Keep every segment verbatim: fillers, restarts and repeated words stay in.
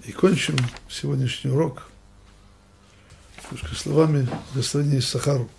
И кончим сегодняшний урок немножко словами благословения Исахару.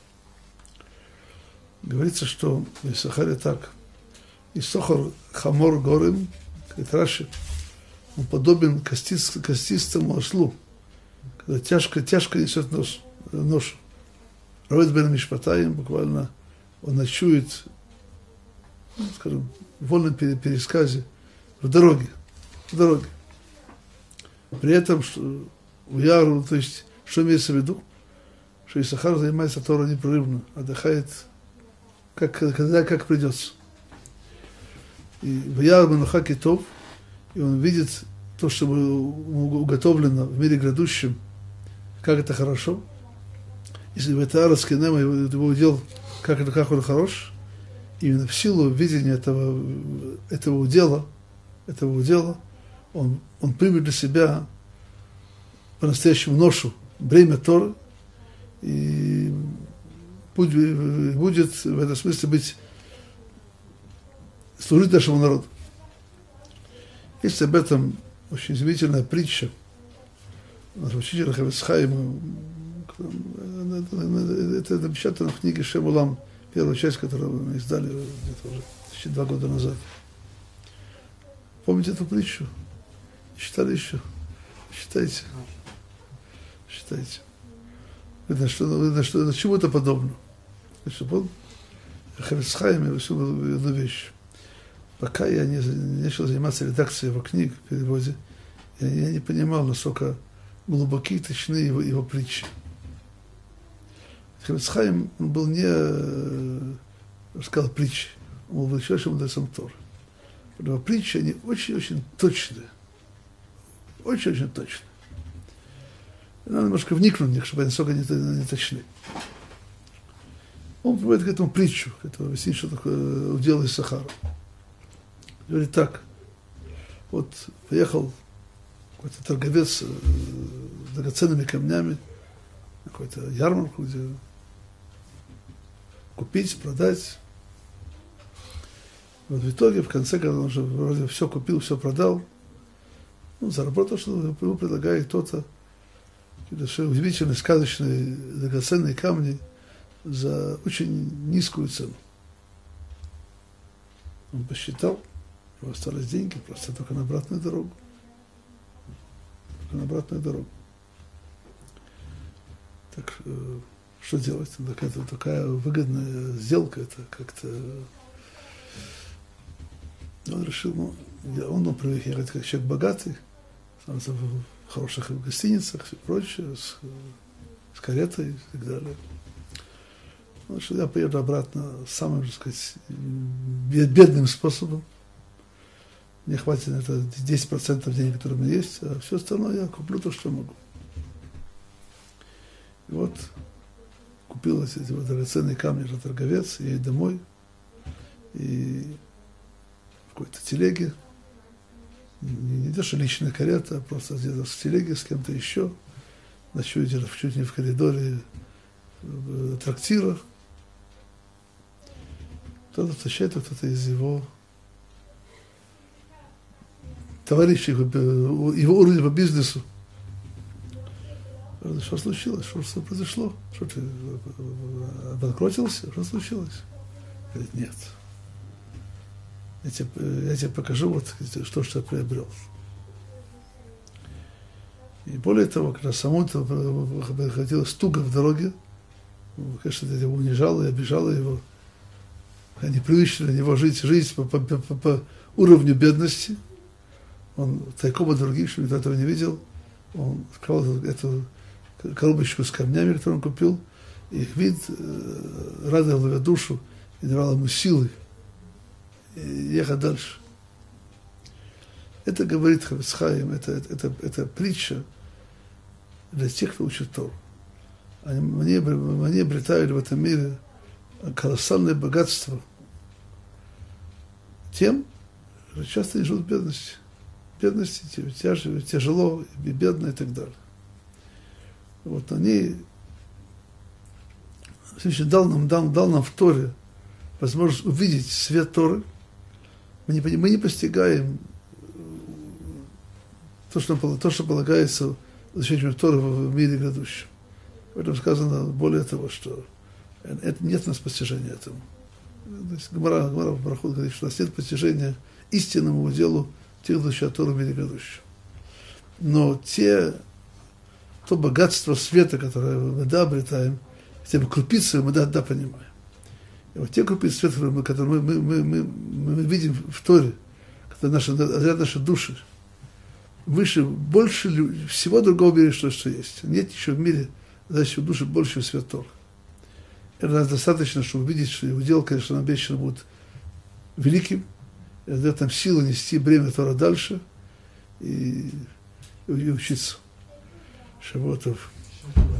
Говорится, что в Исахаре так. Исохар хамор горем, говорит Раши, он подобен костист, костистому ослу, когда тяжко, тяжко несет нож. нож. Ровет бен мишпатаем, буквально он ночует, ну, скажем, в вольном пересказе, в дороге, в дороге. При этом, что у Яру, то есть, что имеется в виду? Что Исахар занимается Торой непрерывно, отдыхает, как, когда как придется. И в Яру Менуха Китов, и он видит то, что уготовлено в мире грядущем, как это хорошо. Если в это Арас Кинема его удел, как, это, как он хорош, именно в силу видения этого, этого удела, этого удела, он, он примет для себя по-настоящему ношу, бремя Торы, и будет, будет в этом смысле быть, служить нашему народу. Есть об этом очень изумительная притча нашего учителя Хафец Хаима. Это напечатано в книге Шем Улам, первая часть, которую мы издали где-то уже почти два года назад. Помните эту притчу? Читали еще? Читайте. Читайте. Видно, что, видно, что на чему-то подобно. Значит, он, Хафец Хаим, я решил одну вещь. Пока я не, не начал заниматься редакцией его книг в переводе, я, я не понимал, насколько глубоки и точны его, его притчи. Хафец Хаим, он был не, я сказал, притчи, он был величайшим мудрецом Торы. Но притчи, они очень-очень точные. Очень-очень точные. Надо немножко вникнуть в них, чтобы они насколько не, не точны. Он приводит к этому притчу, к этому объяснить, что такое удел Исахара. Говорит так, вот поехал какой-то торговец с драгоценными камнями на какую-то ярмарку, где купить, продать. Вот в итоге, в конце, когда он уже вроде все купил, все продал, ну, заработал, что ему предлагает кто-то какие-то удивительные, сказочные, драгоценные камни за очень низкую цену. Он посчитал, у него остались деньги, просто только на обратную дорогу. Только на обратную дорогу. Так что делать? Такая, такая выгодная сделка, это как-то... Он решил, ну, он, он привык ехать как человек богатый, в хороших гостиницах и прочее, с, с каретой и так далее. Ну, что я поеду обратно самым, так сказать, бедным способом. Мне хватит на это десять процентов денег, которые у меня есть, а все остальное я куплю то, что могу. И вот купил эти вот драгоценные камни этот торговец, едет домой, и в какой-то телеге, не, не даже личная карета, а просто где-то с телеги с кем-то еще, ночует чуть не в коридоре в трактира. Кто-то встречает, кто-то из его товарищей, его уровня по бизнесу. Что случилось? Что, что произошло? Что ты обанкротился? Что случилось? Говорит, нет. Я тебе, я тебе покажу, вот, что, что я приобрел. И более того, когда самому приходилось туго в дороге, конечно, это его унижало и обижало его. Они привычны для него жить, жить по, по, по, по уровню бедности. Он тайком от других, что никто этого не видел. Он открыл эту коробочку с камнями, которую он купил, и их вид э, радовал его душу и давал ему силы ехать дальше. Это говорит Хафец Хаим, это, это, это, это притча для тех, кто учит Тору. Они, они, они обретают в этом мире колоссальное богатство тем, что часто они живут в бедности. Бедности, тяжело, тяжело и бедно и так далее. Вот они, Всевышний дал нам, дал, дал нам в Торе возможность увидеть свет Торы. Мы не, мы не постигаем то, что, то, что полагается изучению Торы в мире грядущем. В этом сказано более того, что это, нет у нас постижения этому. Гемара, Гемара в Брахот говорит, что у нас нет постижения истинному делу тех, кто изучают Тору в мире грядущем. Но те, то богатство света, которое мы да обретаем, хотя бы крупицы мы да, да понимаем. И вот те крупицы света, которые мы, которые мы, мы, мы, мы, мы видим в Торе, которые наши, наши души, выше, больше всего другого в мире, что, что есть. Нет еще в мире значит, души больше, чем свет Торы. Это нас достаточно, чтобы увидеть, что его дело, конечно, обещано будет великим, и дает нам силу нести бремя Тора дальше и, и учиться. Шавуатов.